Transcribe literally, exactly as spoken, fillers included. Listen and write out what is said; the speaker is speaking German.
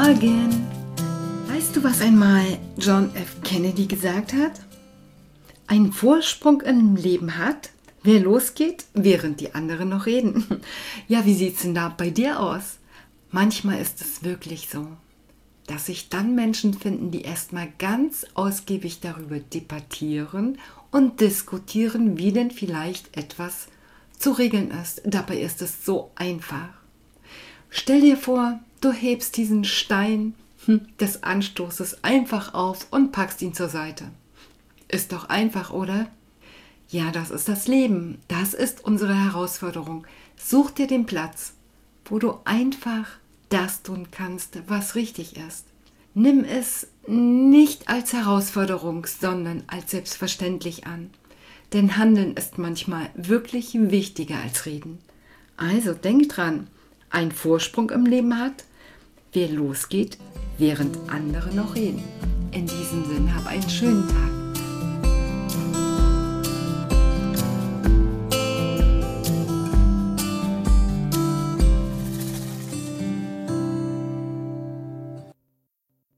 Morgen! Weißt du, was einmal John F. Kennedy gesagt hat? Einen Vorsprung im Leben hat, wer losgeht, während die anderen noch reden. Ja, wie sieht's denn da bei dir aus? Manchmal ist es wirklich so, dass sich dann Menschen finden, die erstmal ganz ausgiebig darüber debattieren und diskutieren, wie denn vielleicht etwas zu regeln ist. Dabei ist es so einfach. Stell dir vor, du hebst diesen Stein des Anstoßes einfach auf und packst ihn zur Seite. Ist doch einfach, oder? Ja, das ist das Leben. Das ist unsere Herausforderung. Such dir den Platz, wo du einfach das tun kannst, was richtig ist. Nimm es nicht als Herausforderung, sondern als selbstverständlich an. Denn Handeln ist manchmal wirklich wichtiger als Reden. Also denk dran, ein Vorsprung im Leben hat, wer losgeht, während andere noch reden. In diesem Sinne, hab einen schönen Tag.